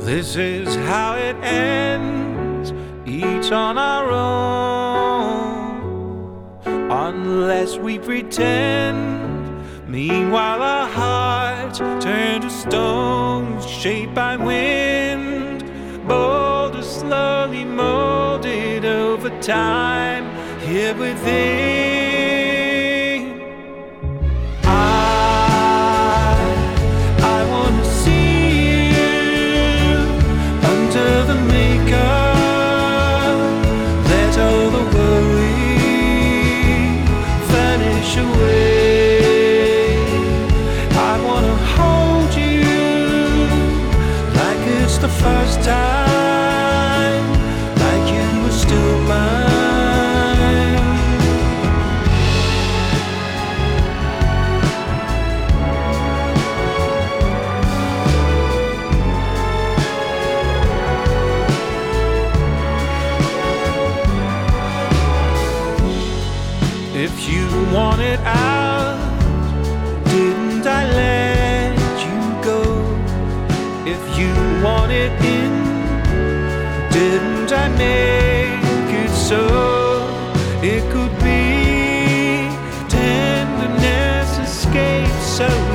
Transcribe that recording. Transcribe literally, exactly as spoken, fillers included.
This is how it ends, each on our own, unless we pretend. Meanwhile our hearts turn to stone, shaped by wind, boulders slowly molded over time here within. The first time, like you were still mine. If you want it out, didn't I let you go? If you want it in, didn't I make it so? It could be tenderness escaped so